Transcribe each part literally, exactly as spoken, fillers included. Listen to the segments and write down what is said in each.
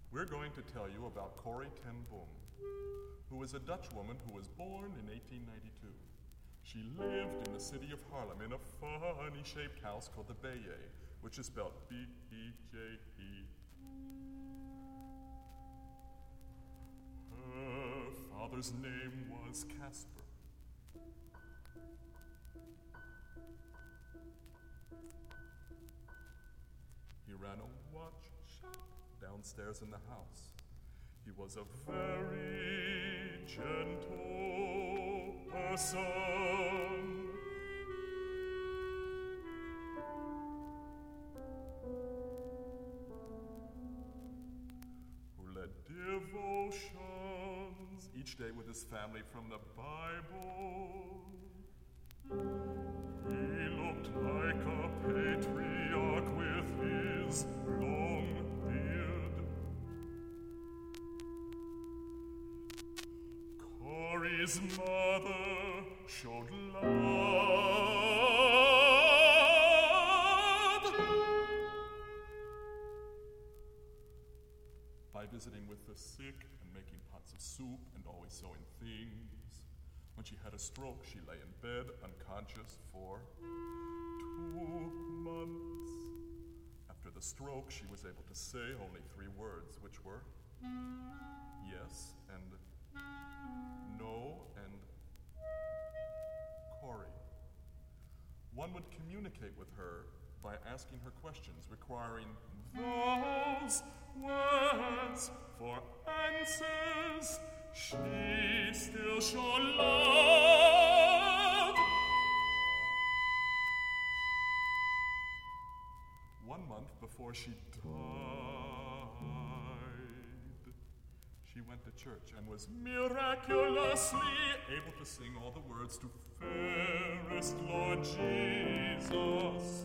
We're going to tell you about Corrie ten Boom, who is a Dutch woman who was born in eighteen ninety-two. She lived in the city of Haarlem in a funny-shaped house called the Beje, which is spelled B E J E. Her father's name was Casper. He ran a watch shop downstairs in the house. He was a very gentle person. Who led devotions each day with his family from the Bible. He looked like a patriarch with his long beard. Corrie's mother showed love by visiting with the sick and making pots of soup and always sewing things. When she had a stroke, she lay in bed unconscious for two months. After the stroke, she was able to say only three words, which were yes and no and Corrie. One would communicate with her by asking her questions, requiring those words for answers. She still showed love. One month before she died, she went to church and was miraculously able to sing all the words to Fairest Lord Jesus.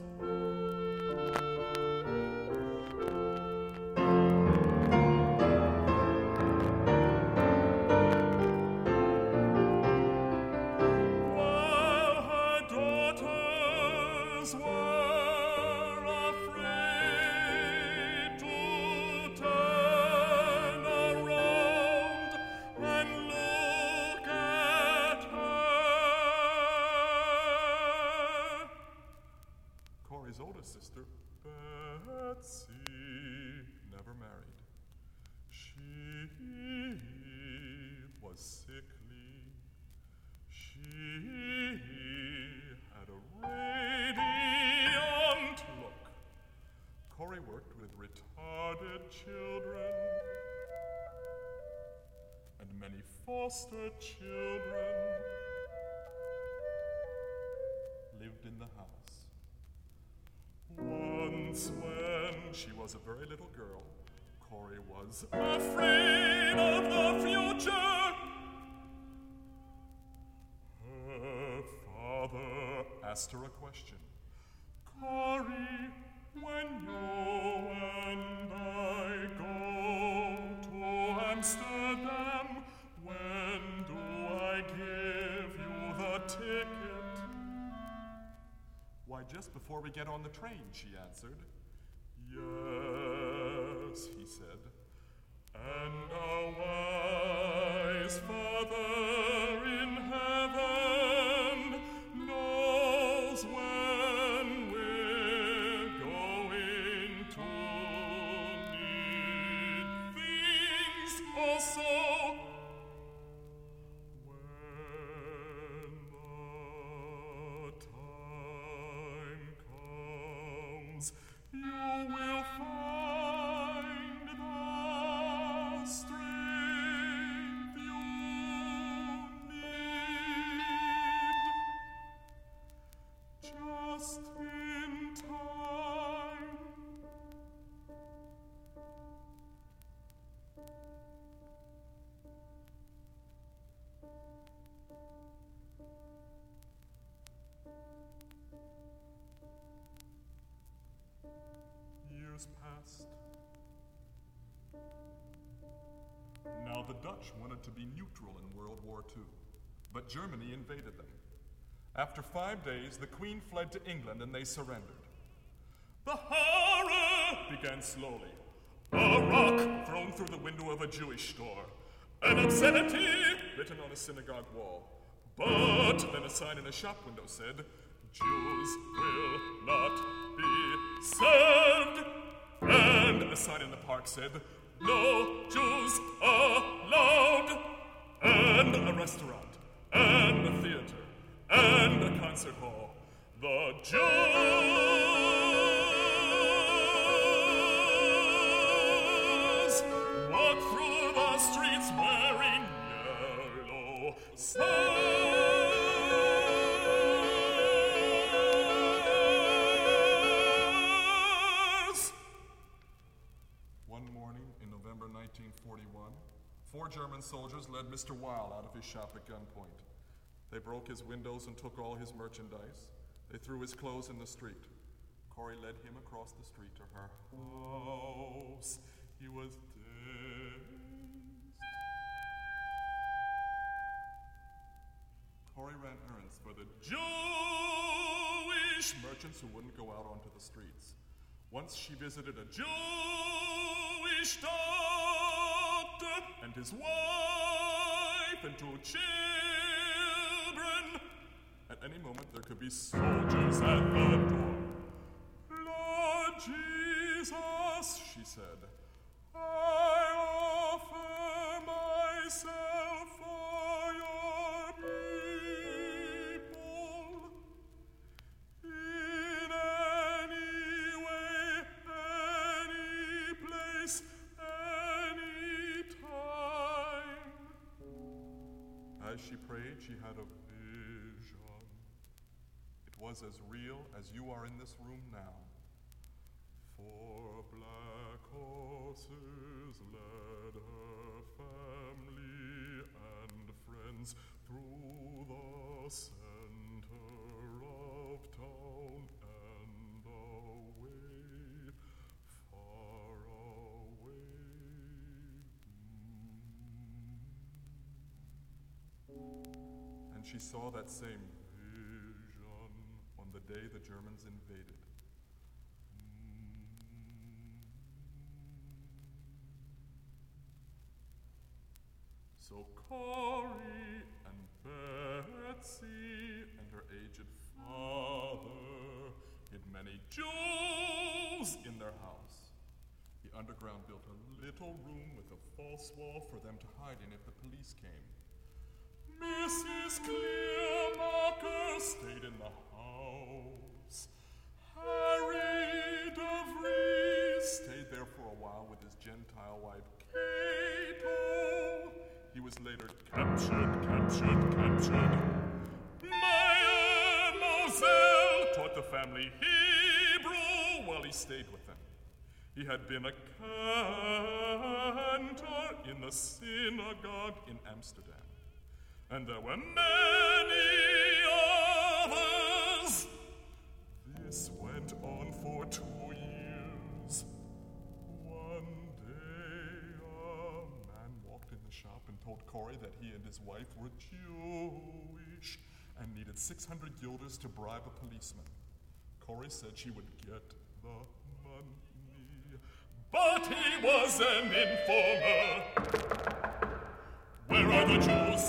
Corrie's oldest sister, Betsy, never married. She was sickly. She had a radiant look. Corrie worked with retarded children and many foster children lived in the house. Once when she was a very little girl, Corrie was afraid of the future. Her father asked her a question. Corrie, when you and I go to Amsterdam, when do I give you the ticket? Why, just before we get on the train, she answered. Yes, he said. And our wise Father in heaven knows when we're going to need things also. You will find the strength you need just in time. Years passed. Now the Dutch wanted to be neutral in World War Two, but Germany invaded them. After five days, the Queen fled to England and they surrendered. The horror began slowly. A rock thrown through the window of a Jewish store. An obscenity written on a synagogue wall. But then a sign in a shop window said, Jews will not be served. And a sign in the park said, no Jews allowed. And a restaurant, and a theater, and a concert hall. The Jews walk through the streets wearing yellow signs. One morning in November nineteen forty-one, four German soldiers led Mister Weil out of his shop at gunpoint. They broke his windows and took all his merchandise. They threw his clothes in the street. Corey led him across the street to her house. He was dazed. Corey ran errands for the Jewish merchants who wouldn't go out onto the streets. Once she visited a Jewish doctor and his wife and two children. At any moment, there could be soldiers at the door. Lord Jesus, she said, I offer myself for your people. In any way, any place, any time. As she prayed, she had a was as real as you are in this room now. Four black horses led her family and friends through the center of town and away, far away. Mm. And she saw that same the day the Germans invaded. So Corey and Betsy and her aged father hid many Jews in their house. The underground built a little room with a false wall for them to hide in if the police came. Missus Clearmacher stayed in the house. Harry DeVries stayed there for a while with his Gentile wife, Cato. He was later captured, captured, captured. Meyer Moselle taught the family Hebrew while he stayed with them. He had been a cantor in the synagogue in Amsterdam. And there were many others. This went on for two years. One day, a man walked in the shop and told Corey that he and his wife were Jewish and needed six hundred guilders to bribe a policeman. Corey said she would get the money. But he was an informer. Where are the Jews?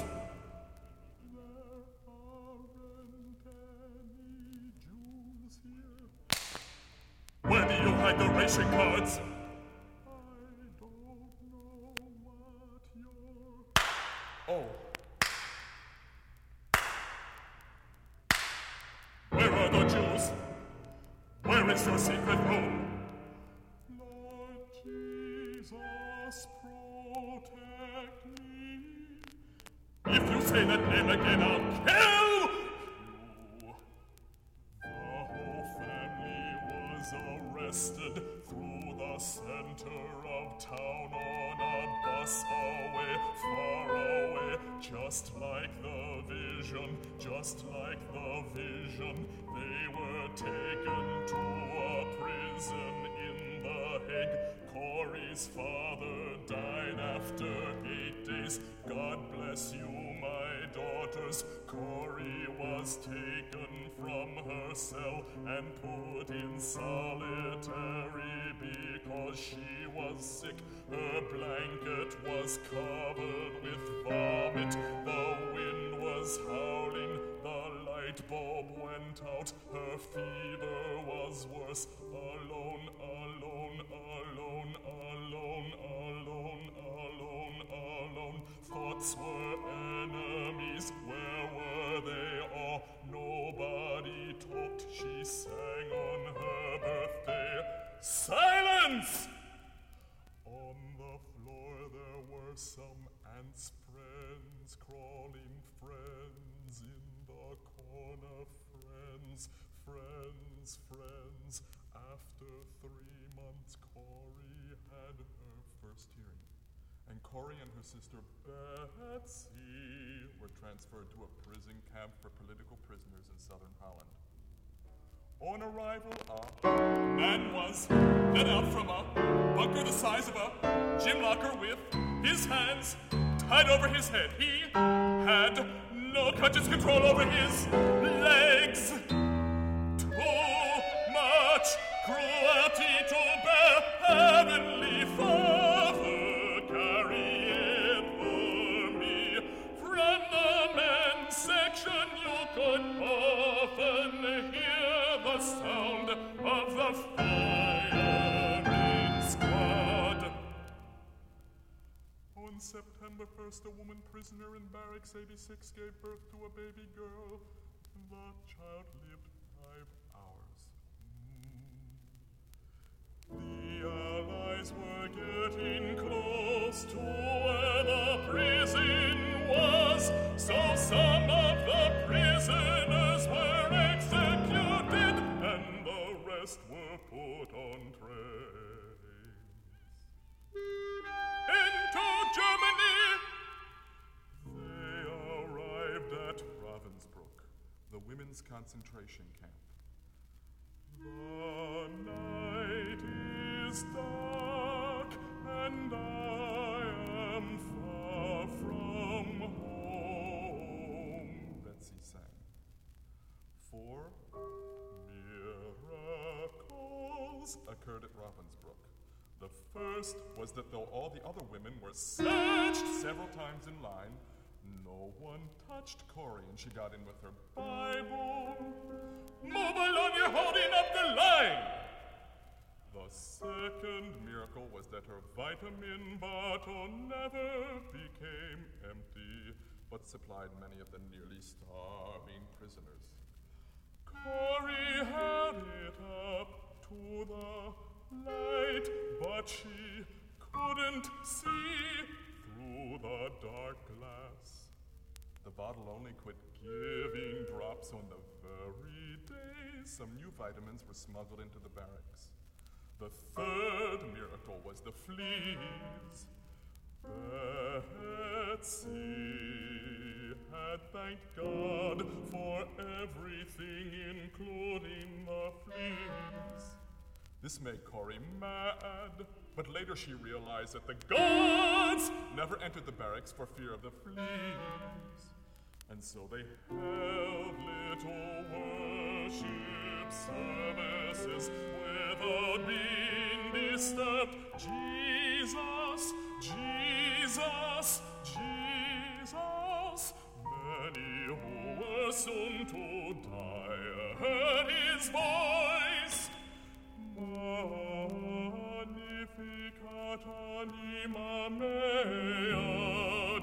Where do you hide the ration cards? I don't know what you're... Oh. Where are the Jews? Where is your secret room? Lord Jesus, protect me. If you say that name again, I'll kill you. Arrested through the center of town on a bus away, far away, just like the vision, just like the vision. They were taken to a prison in The Hague. Corey's father died after eight days. God bless you, my daughters. Corey was taken from her cell and put in solitary because she was sick. Her blanket was covered with vomit. The wind was howling. The light bulb went out. Her fever was worse. Alone, alone, alone, alone, alone, alone, alone. Thoughts were enemies. Where were they all? Nobody talked. She sang on her birthday. Silence! On the floor there were some ants, friends, crawling friends in the corner, friends, friends, friends. After three months, Corrie had her first hearing, and Corrie and her sister Betsy were transferred to a prison camp for political prisoners in southern Holland. On arrival, a man was let out from a bunker the size of a gym locker with his hands tied over his head. He had no conscious control over his legs. Too much cruelty to bear. Heavenly Father, carry it for me. From the men's section you could often hear the sound of the firing squad. On September first, a woman prisoner in Barracks eighty-six gave birth to a baby girl. The child lived five hours. Mm. The Allies were getting close to where the prison was, so some of the prisoners were executed, and the rest were put on trains. Into Germany! They arrived at Ravensbrück, the women's concentration camp. The night is dark, and I am far from home, Betsy sang. Four miracles occurred at Ravensbrück. The first was that though all the other women were searched several times in line, no one touched Corrie, and she got in with her Bible. Move along, you're holding up the line! The second miracle was that her vitamin bottle never became empty, but supplied many of the nearly starving prisoners. Corrie had it up to the light, but she couldn't see through the dark glass. The bottle only quit giving drops on the very day some new vitamins were smuggled into the barracks. The third miracle was the fleas. Betsy had thanked God for everything, including the fleas. This made Corrie mad, but later she realized that the gods never entered the barracks for fear of the fleas. And so they held little worship services without being disturbed. Jesus, Jesus, Jesus. Many who were soon to die heard his voice. Magnificat anima mea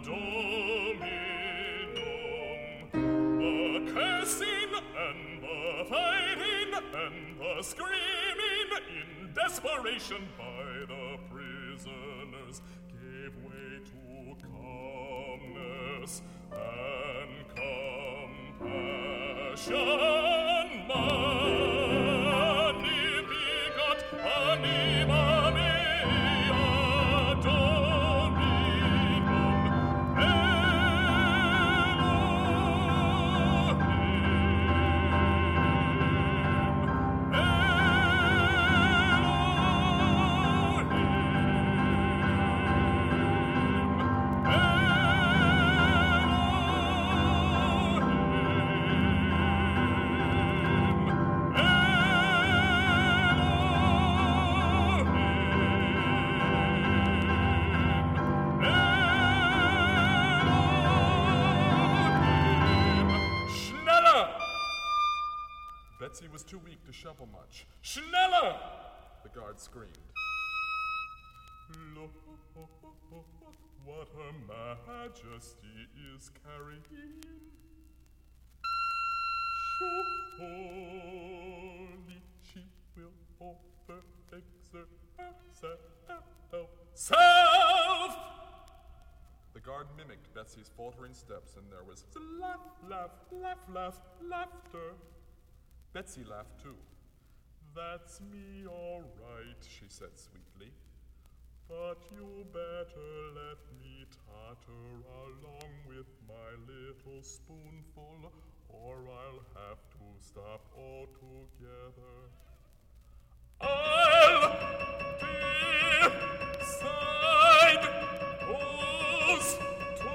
Dominum. The cursing and the fighting and the screaming in desperation by the prisoners gave way to calmness and compassion. Magnificat anima mea Dominum Elohim. too weak to shovel much. Schneller! The guard screamed. Look what Her Majesty is carrying. Surely she will over exert herself. The guard mimicked Betsy's faltering steps, and there was laugh, laugh, laugh, laugh, laughter. Betsy laughed too. That's me, all right, she said sweetly. But you better let me totter along with my little spoonful, or I'll have to stop altogether. I'll decide who's to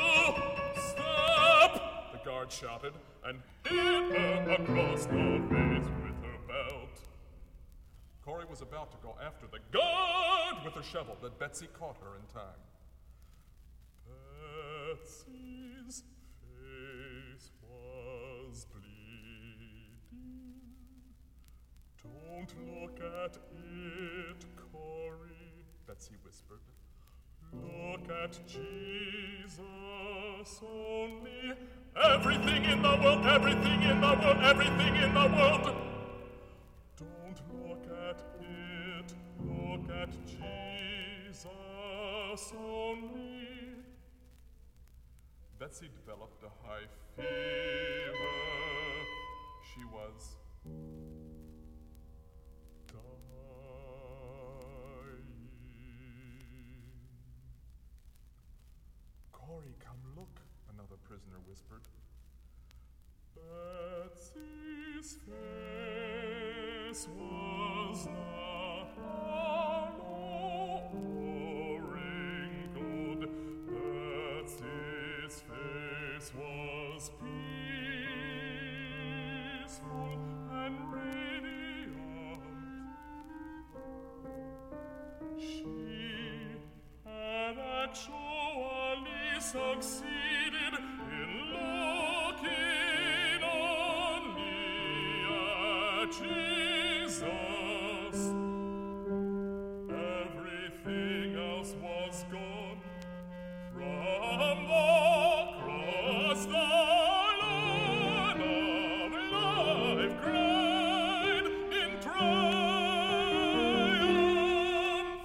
stop, the guard shouted, and hit her across the face with her belt. Corey was about to go after the guard with her shovel, but Betsy caught her in time. Betsy's face was bleeding. Don't look at it, Corey, Betsy whispered. Look at Jesus only. Everything in the world, everything in the world, everything in the world. Don't look at it, look at Jesus only. Betsy developed a high fever. She was dying. Corey, come look, another prisoner whispered. Betsy's face was not hollow or wrinkled. Betsy's face was peaceful and radiant. She had actually succeeded in looking only at Jesus. Everything else was gone from the cross. The Lord of life cried in triumph.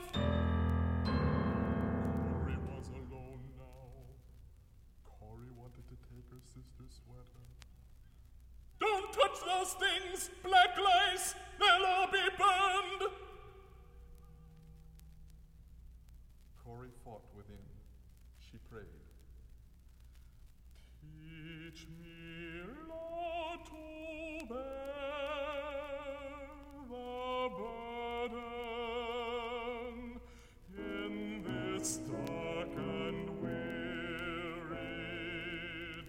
Corey was alone now. Corey wanted to take her sister's sweater. Don't touch those things, black lice! They'll all be burned! Corey fought within. She prayed. Teach me, Lord, to bear the burden in this dark and weary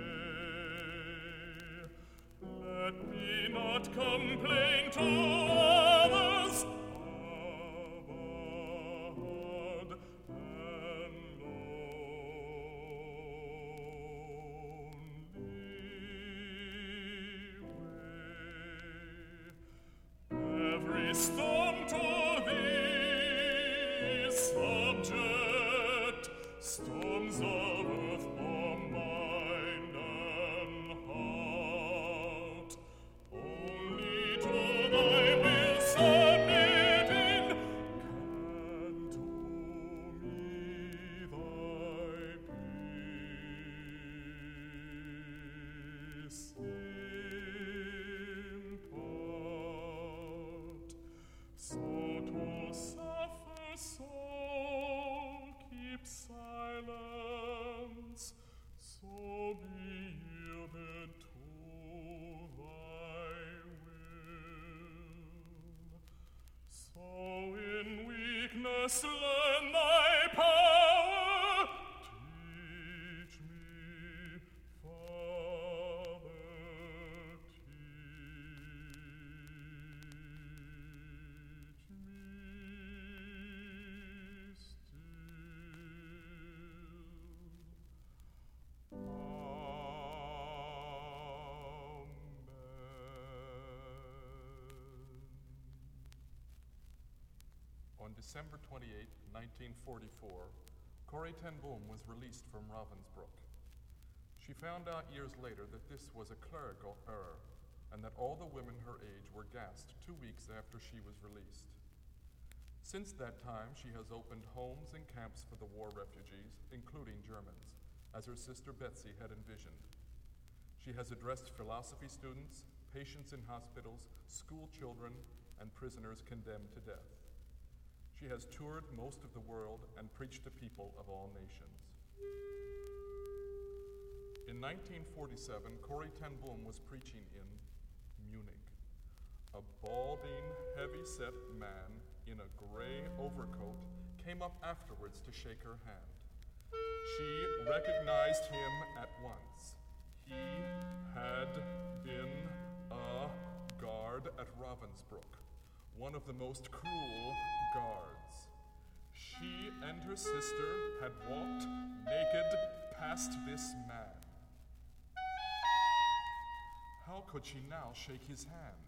day. Let me not complain to others of a hard and lonely way. Every storm to thee is subject, storms of earth for mind and heart. Only to thy will submitting can to me thy peace impart. So to suffer soul, keep silence, so be yielded to thy will. So in weakness learn thy power. Teach me, Father, teach me still. Amen. On December twenty-eighth, nineteen forty-four, Corrie ten Boom was released from Ravensbrück. She found out years later that this was a clerical error, and that all the women her age were gassed two weeks after she was released. Since that time, she has opened homes and camps for the war refugees, including Germans, as her sister Betsy had envisioned. She has addressed philosophy students, patients in hospitals, school children, and prisoners condemned to death. She has toured most of the world and preached to people of all nations. In nineteen forty-seven, Corrie ten Boom was preaching in Munich. A balding, heavy-set man in a gray overcoat came up afterwards to shake her hand. She recognized him at once. He had been a guard at Ravensbrück, one of the most cruel guards. She and her sister had walked naked past this man. How could she now shake his hand?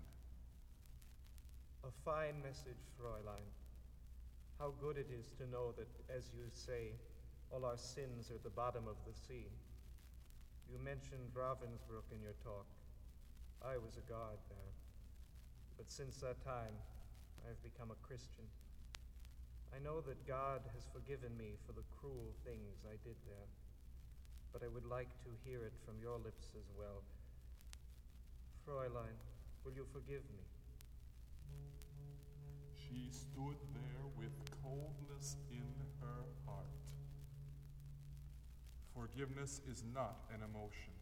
A fine message, Fräulein. How good it is to know that, as you say, all our sins are at the bottom of the sea. You mentioned Ravensbrück in your talk. I was a guard there. But since that time, I have become a Christian. I know that God has forgiven me for the cruel things I did there. But I would like to hear it from your lips as well. Fräulein, will you forgive me? She stood there with coldness in her heart. Forgiveness is not an emotion.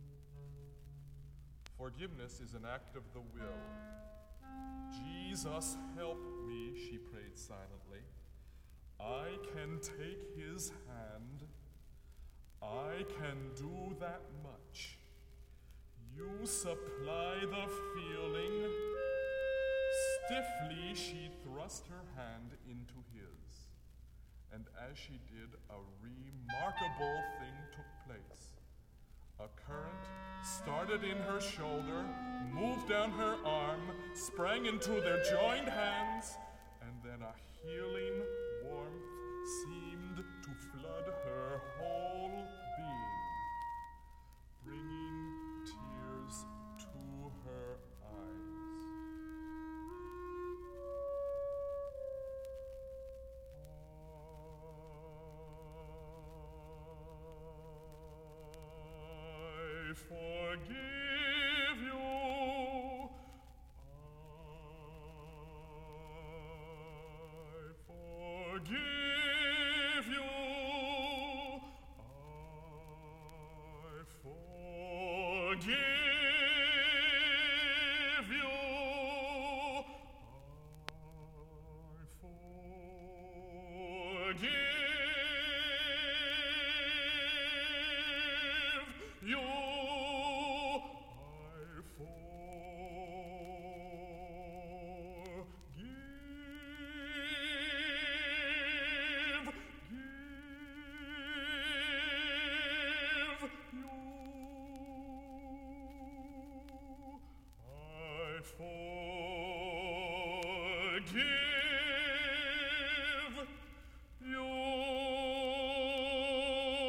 Forgiveness is an act of the will. Jesus, help me, she prayed silently. I can take his hand. I can do that much. You supply the feeling. Stiffly, she thrust her hand into his. And as she did, a remarkable thing took place. A current started in her shoulder, moved down her arm, sprang into their joined hands, and then a healing warmth seemed to flood her whole being, bringing tears to her eyes. I forgive you. I forgive you. I forgive you. I forgive you.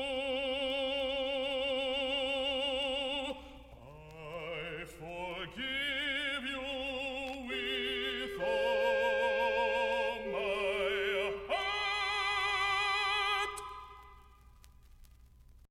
Forgive